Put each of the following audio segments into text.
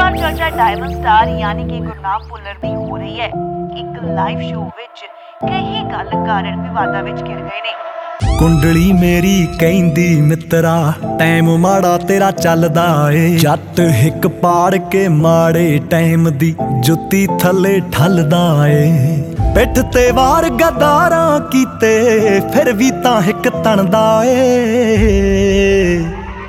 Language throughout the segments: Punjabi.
ਵਾਰ ਚਰਚਾ ਡਾਇਮੰਡ ਸਟਾਰ ਯਾਨੀ ਕਿ ਗੁਰਨਾਮ ਭੁੱਲਰ ਦੀ ਹੋ ਰਹੀ ਹੈ। ਇੱਕ ਲਾਈਵ ਸ਼ੋਅ ਵਿੱਚ ਕਈ ਗੱਲ ਕਾਰਨ ਵਿਵਾਦਾਂ ਵਿੱਚ ਘਿਰ ਗਏ ਨੇ। ਕੁੰਡਲੀ ਮੇਰੀ ਕਹਿੰਦੀ ਮਿੱਤਰਾ ਟਾਈਮ ਮਾੜਾ ਤੇਰਾ ਚੱਲਦਾ ਏ। ਜੱਟ ਹਿੱਕ ਪਾੜ ਕੇ ਮਾੜੇ ਟਾਈਮ ਦੀ ਜੁੱਤੀ ਥੱਲੇ ਠੱਲਦਾ ਏ। ਪਿੱਠ ਤੇ ਵਾਰ ਗਦਾਰਾਂ ਕੀਤੇ ਫਿਰ ਵੀ ਤਾਂ ਹਿੱਕ ਤਣਦਾ ਏ।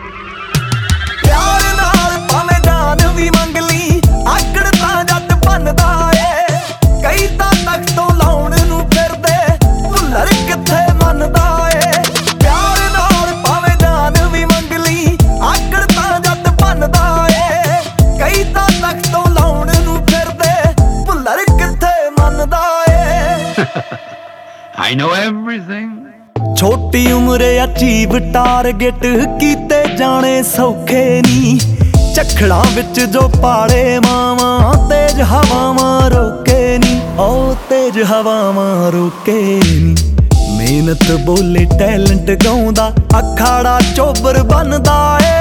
ਪਿਆਰ ਨਾਲ ਭਾਵੇਂ ਜਾਨ ਵੀ ਮੰਗ ਲਈ ਆਕੜ ਤਾਂ ਜੱਟ ਬਣਦਾ ਏ। ਕਈ ਤਾਂ ਤਖਤ ਤੋਂ ਲਾਉਣ ਨੂੰ ਫਿਰਦੇ ਭੁੱਲਰ ਕਿੱਥੇ ਮੰਨਦਾ ਏ। ਪਿਆਰ ਨਾਲ ਭਾਵੇਂ ਜਾਨ ਵੀ ਮੰਗ ਲਈ ਆਕੜ ਤਾਂ ਜੱਟ ਬਣਦਾ ਏ। ਕਈ ਤਾਂ ਤਖਤ ਤੋਂ ਲਾਉਣ ਨੂੰ ਫਿਰਦੇ ਭੁੱਲਰ ਕਿੱਥੇ ਮੰਨਦਾ ਏ। I know everything। ਛੋਟੀ ਉਮਰੇ ਅਚੀਵ ਟਾਰਗੇਟ ਕੀਤੇ ਜਾਣੇ ਸੌਖੇ ਨੀ। ਝੱਖੜਾਂ ਵਿੱਚ ਜੋ ਪਾਲੇ ਮਾਵਾਂ ਤੇਜ ਹਵਾਵਾਂ ਰੋਕੇ ਨੀ। ਉਹ ਤੇਜ ਹਵਾਵਾਂ ਰੋਕੇ ਨੀ। ਮਿਹਨਤ ਬੋਲੇ ਟੈਲੈਂਟ ਗਾਉਂਦਾ ਅਖਾੜਾ ਚੋਬਰ ਬਣਦਾ ਏ।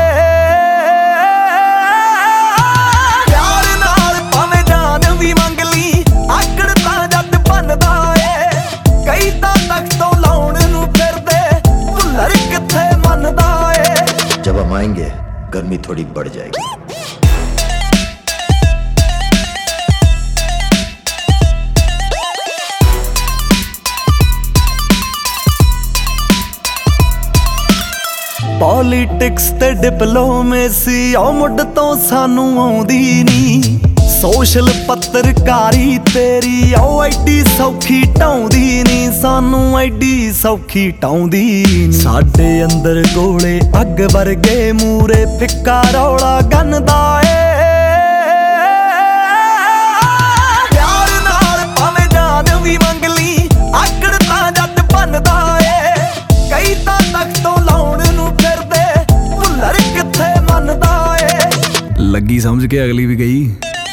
ਪਿਆਰ ਨਾਲ ਭਾਵੇਂ ਜਾਨ ਵੀ ਮੰਗ ਲਈ ਆਕੜ ਤਾਂ ਜੱਟ ਬਣਦਾ ਏ। ਕਈ ਤਾਂ ਤਖਤ ਤੋਂ ਲਾਉਣ ਨੂੰ ਫਿਰਦੇ ਭੁੱਲਰ ਕਿੱਥੇ ਮੰਨਦਾ ਏ। जब हम आएंगे गर्मी थोड़ी बढ़ जाएगी। ਪੋਲੀਟਿਕਸ ਤੇ ਡਿਪਲੋਮੇਸੀ ਉਹ ਮੁੱਢ ਤੋਂ ਸਾਨੂੰ ਆਉਂਦੀ ਨੀ। ਸੋਸ਼ਲ ਪੱਤਰਕਾਰੀ ਤੇਰੀ ਉਹ ਐਡੀ ਸੌਖੀ ਢਾਉਂਦੀ ਨੀ। ਸਾਨੂੰ ਐਡੀ ਸੌਖੀ ਢਾਉਂਦੀ ਨੀ। ਸਾਡੇ ਅੰਦਰ ਗੋਲੇ ਅੱਗ ਵਰਗੇ ਮੂਰੇ ਫਿੱਕਾ ਰੌਲਾ ਗੰਨਦਾ ਏ। ਪਿਆਰ ਨਾਲ ਭਾਵੇਂ ਜਾਨ ਵੀ ਮੰਗ ਲਈ ਆਕੜ ਤਾਂ ਜੱਟ ਬਣਦਾ ਏ। ਕਈ ਤਾਂ ਤਖਤ ਤੋਂ ਲਾਉਣ ਨੂੰ ਫਿਰਦੇ ਭੁੱਲਰ ਕਿੱਥੇ ਮੰਨਦਾ ਏ। ਲੱਗੀ ਸਮਝ ਕੇ ਅਗਲੀ ਵੀ ਗਈ।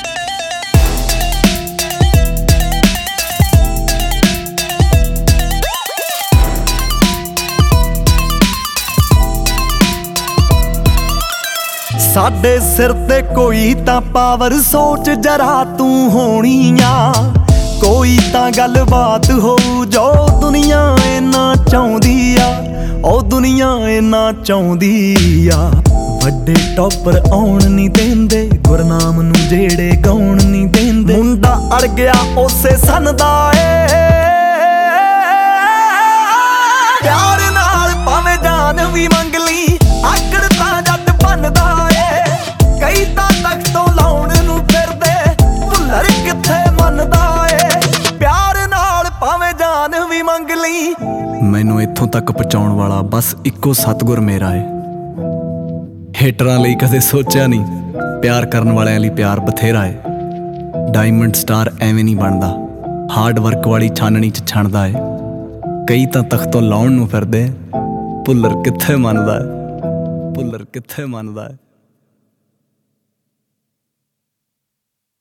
ਸਾਡੇ ਸਿਰ ਤੇ ਕੋਈ ਤਾਂ ਪਾਵਰ ਸੋਚ ਜਰਾ ਤੂੰ ਹੋਣੀ ਆ। ਕੋਈ ਤਾਂ ਗੱਲਬਾਤ ਹੋਊ ਜੋ ਦੁਨੀਆ ਇੰਨਾ ਚਾਹੁੰਦੀ ਆ। ਉਹ ਦੁਨੀਆ ਇੰਨਾ ਚਾਹੁੰਦੀ ਆ। ਵੱਡੇ ਟੌਪਰ ਆਉਣ ਨਹੀਂ ਦਿੰਦੇ ਗੁਰਨਾਮ ਨੂੰ ਜਿਹੜੇ ਗਾਉਣ ਨਹੀਂ ਦਿੰਦੇ। ਮੁੰਡਾ ਅੜ ਗਿਆ ਉਸੇ ਸੰਨ ਦਾ ਏ। ਪਿਆਰ ਨਾਲ ਭਾਵੇਂ ਜਾਨ ਵੀ ਮੰਗ ਲਈ ਆਕੜ ਤਾਂ ਜੱਟ ਬਣਦਾ ਏ। ਕਈ ਤਾਂ ਤਖਤ ਤੋਂ ਲਾਉਣ ਨੂੰ ਫਿਰਦੇ ਭੁੱਲਰ ਕਿੱਥੇ ਮੰਨਦਾ ਏ। ਪਿਆਰ ਨਾਲ ਭਾਵੇਂ ਜਾਨ ਵੀ ਮੰਗ ਲਈ। ਮੈਨੂੰ ਇੱਥੋਂ ਤੱਕ ਪਹੁੰਚਾਉਣ ਵਾਲਾ ਬਸ ਇੱਕੋ ਸਤਿਗੁਰ ਮੇਰਾ ਏ। ਹੇਟਰਾਂ ਲਈ ਕਦੇ ਸੋਚਿਆ ਨਹੀਂ, ਪਿਆਰ ਕਰਨ ਵਾਲਿਆਂ ਲਈ ਪਿਆਰ ਬਥੇਰਾ ਏ। ਡਾਇਮੰਡ ਸਟਾਰ ਐਵੇਂ ਨਹੀਂ ਬਣਦਾ, ਹਾਰਡ ਵਰਕ ਵਾਲੀ ਛਾਨਣੀ 'ਚ ਛਣਦਾ ਏ। ਕਈ ਤਾਂ ਤਖਤ ਤੋਂ ਲਾਉਣ ਨੂੰ ਫਿਰਦੇ ਭੁੱਲਰ ਕਿੱਥੇ ਮੰਨਦਾ ਏ। ਭੁੱਲਰ ਕਿੱਥੇ ਮੰਨਦਾ ਏ।